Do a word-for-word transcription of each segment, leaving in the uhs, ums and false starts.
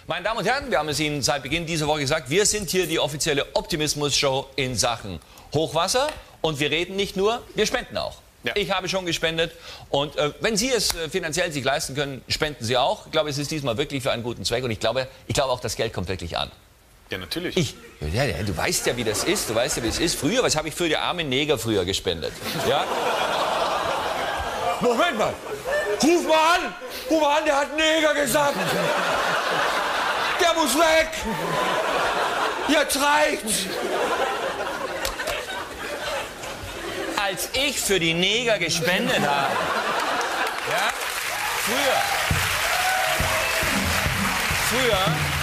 Meine Damen und Herren, wir haben es Ihnen seit Beginn dieser Woche gesagt, wir sind hier die offizielle Optimismus-Show in Sachen Hochwasser. Und wir reden nicht nur, wir spenden auch. Ja. Ich habe schon gespendet und äh, wenn Sie es äh, finanziell sich leisten können, spenden Sie auch. Ich glaube, es ist diesmal wirklich für einen guten Zweck und ich glaube, ich glaube auch, das Geld kommt wirklich an. Ja, natürlich. Ich, ja, ja, du weißt ja, wie das ist, du weißt ja, wie es ist. Früher, was habe ich für die armen Neger früher gespendet? Ja? Moment mal, ruf mal an, ruf mal an, der hat Neger gesagt. Der muss weg. Jetzt reicht's. Als ich für die Neger gespendet habe, ja, früher, früher,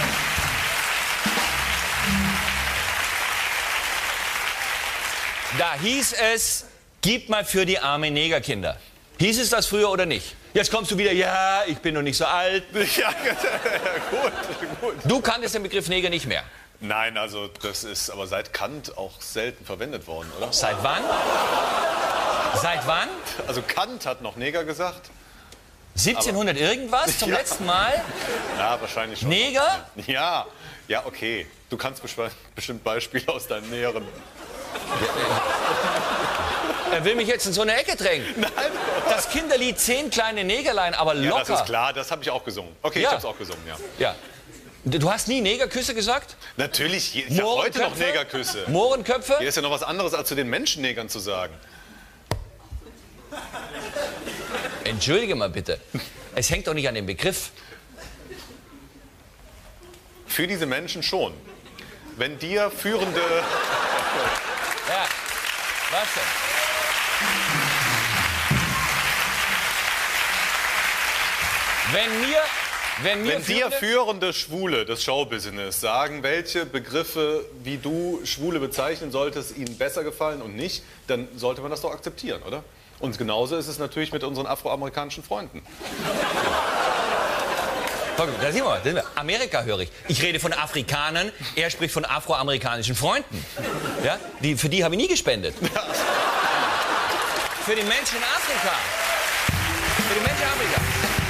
da hieß es, gib mal für die armen Negerkinder. Hieß es das früher oder nicht? Jetzt kommst du wieder, ja, ich bin noch nicht so alt. Ja, gut, gut. Du kanntest den Begriff Neger nicht mehr. Nein, also das ist aber seit Kant auch selten verwendet worden, oder? Seit wann? Seit wann? Also Kant hat noch Neger gesagt. siebzehnhundert aber irgendwas zum ja. letzten Mal? Ja, wahrscheinlich schon. Neger? Ja, ja, okay. Du kannst bestimmt Beispiele aus deinen näheren... Er will mich jetzt in so eine Ecke drängen. Nein. Das Kinderlied Zehn kleine Negerlein, aber locker. Ja, das ist klar, das habe ich auch gesungen. Okay, ja. ich habe es auch gesungen, ja. Ja. Du hast nie Negerküsse gesagt? Natürlich, ich habe heute noch Negerküsse. Mohrenköpfe? Hier ist ja noch was anderes, als zu den Menschennegern zu sagen. Entschuldige mal bitte, es hängt doch nicht an dem Begriff. Für diese Menschen schon. Wenn dir führende... Ja, was denn? Wenn mir... Wenn, mir Wenn dir führende Schwule des Showbusiness sagen, welche Begriffe, wie du Schwule bezeichnen solltest, ihnen besser gefallen und nicht, dann sollte man das doch akzeptieren, oder? Und genauso ist es natürlich mit unseren afroamerikanischen Freunden. Da sehen wir mal, Amerika höre ich. Ich rede von Afrikanern, er spricht von afroamerikanischen Freunden. Ja? Die, für die habe ich nie gespendet. Für die Menschen in Afrika. Für die Menschen in Afrika.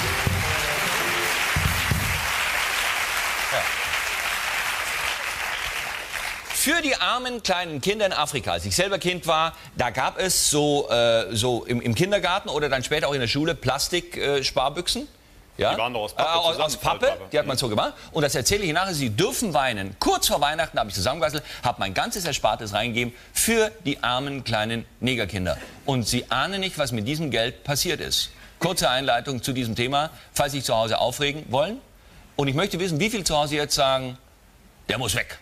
Für die armen kleinen Kinder in Afrika, als ich selber Kind war, da gab es so, äh, so im, im Kindergarten oder dann später auch in der Schule Plastik-Sparbüchsen. Äh, ja? Die waren doch aus Pappe. Äh, aus, aus Pappe, die hat man so gemacht. Und das erzähle ich Ihnen nachher, Sie dürfen weinen. Kurz vor Weihnachten habe ich zusammengebastelt, habe mein ganzes Erspartes reingegeben für die armen kleinen Negerkinder. Und Sie ahnen nicht, was mit diesem Geld passiert ist. Kurze Einleitung zu diesem Thema, falls Sie sich zu Hause aufregen wollen. Und ich möchte wissen, wie viele zu Hause jetzt sagen, der muss weg.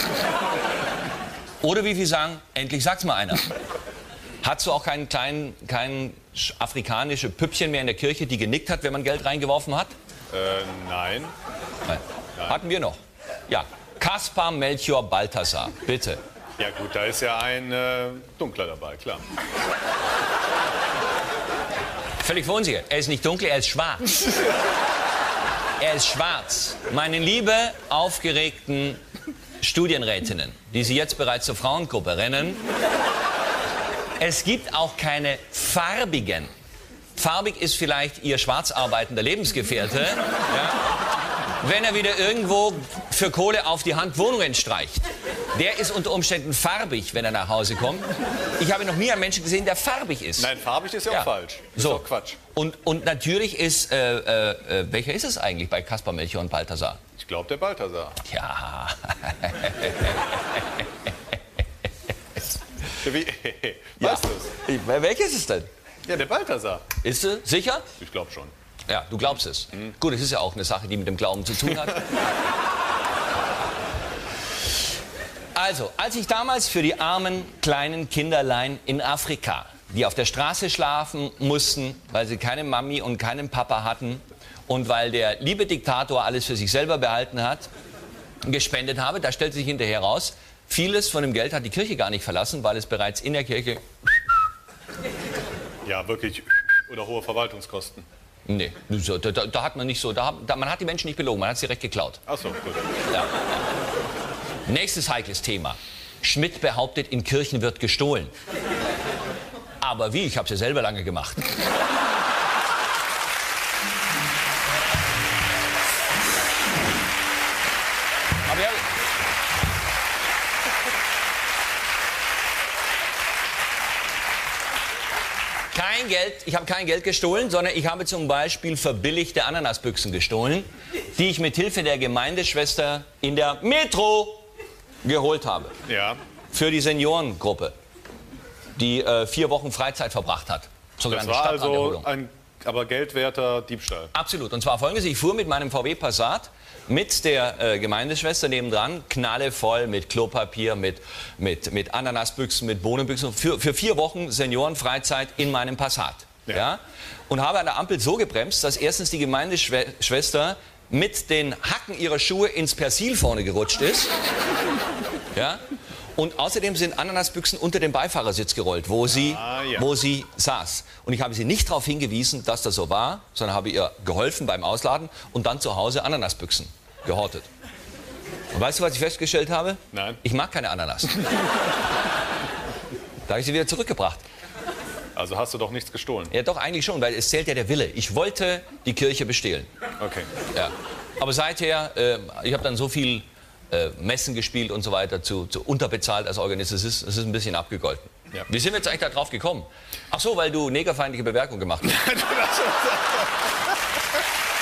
Oder wie viele sagen, endlich sagt's mal einer. Hast du auch keinen kleinen, kein afrikanische Püppchen mehr in der Kirche, die genickt hat, wenn man Geld reingeworfen hat? Äh, nein. Nein. Nein. Hatten wir noch. Ja, Kaspar Melchior Balthasar, bitte. Ja gut, da ist ja ein äh, Dunkler dabei, klar. Völlig verunsichert. Er ist nicht dunkel, er ist schwarz. Er ist schwarz. Meine liebe, aufgeregten Studienrätinnen, die Sie jetzt bereits zur Frauengruppe rennen, es gibt auch keine farbigen. Farbig ist vielleicht Ihr schwarz arbeitender Lebensgefährte, ja, wenn er wieder irgendwo für Kohle auf die Hand Wohnungen streicht. Der ist unter Umständen farbig, wenn er nach Hause kommt. Ich habe noch nie einen Menschen gesehen, der farbig ist. Nein, farbig ist ja, ja. auch falsch. Das so. ist auch Quatsch. Und, und natürlich ist, äh, äh, welcher ist es eigentlich bei Kaspar Melchior und Balthasar? Ich glaube, der Balthasar. Ja. Wie? Ja. Weißt du's? Welches ist es denn? Ja, der Balthasar. Ist du sicher? Ich glaube schon. Ja, du glaubst es. Mhm. Gut, es ist ja auch eine Sache, die mit dem Glauben zu tun hat. Also, als ich damals für die armen kleinen Kinderlein in Afrika, die auf der Straße schlafen mussten, weil sie keine Mami und keinen Papa hatten und weil der liebe Diktator alles für sich selber behalten hat, gespendet habe, da stellte sich hinterher raus, vieles von dem Geld hat die Kirche gar nicht verlassen, weil es bereits in der Kirche... Ja, wirklich. Oder hohe Verwaltungskosten. Nee, da, da, da hat man nicht so, da, da, man hat die Menschen nicht belogen, man hat sie recht geklaut. Ach so, gut. Ja. Nächstes heikles Thema. Schmidt behauptet, in Kirchen wird gestohlen. Aber wie? Ich habe es ja selber lange gemacht. kein Geld, ich habe kein Geld gestohlen, sondern ich habe zum Beispiel verbilligte Ananasbüchsen gestohlen, die ich mit Hilfe der Gemeindeschwester in der Metro geholt habe. Ja. Für die Seniorengruppe, die äh, vier Wochen Freizeit verbracht hat. Das war also ein aber geldwerter Diebstahl. Absolut. Und zwar folgendes: Ich fuhr mit meinem V W Passat mit der äh, Gemeindeschwester nebendran, knallevoll mit Klopapier, mit, mit, mit Ananasbüchsen, mit Bohnenbüchsen, für, für vier Wochen Seniorenfreizeit in meinem Passat. Ja. Ja? Und habe an der Ampel so gebremst, dass erstens die Gemeindeschwester mit den Hacken ihrer Schuhe ins Persil vorne gerutscht ist. Ja? Und außerdem sind Ananasbüchsen unter den Beifahrersitz gerollt, wo sie, ah, ja. wo sie saß. Und ich habe sie nicht darauf hingewiesen, dass das so war, sondern habe ihr geholfen beim Ausladen und dann zu Hause Ananasbüchsen gehortet. Und weißt du, was ich festgestellt habe? Nein. Ich mag keine Ananas. Da habe ich sie wieder zurückgebracht. Also hast du doch nichts gestohlen? Ja, doch, eigentlich schon, weil es zählt ja der Wille. Ich wollte die Kirche bestehlen. Okay. Ja. Aber seither, äh, ich habe dann so viel äh, Messen gespielt und so weiter, zu, zu unterbezahlt als Organist. Es ist, es ist ein bisschen abgegolten. Ja. Wie sind wir jetzt eigentlich da drauf gekommen? Ach so, weil du negerfeindliche Bemerkungen gemacht hast.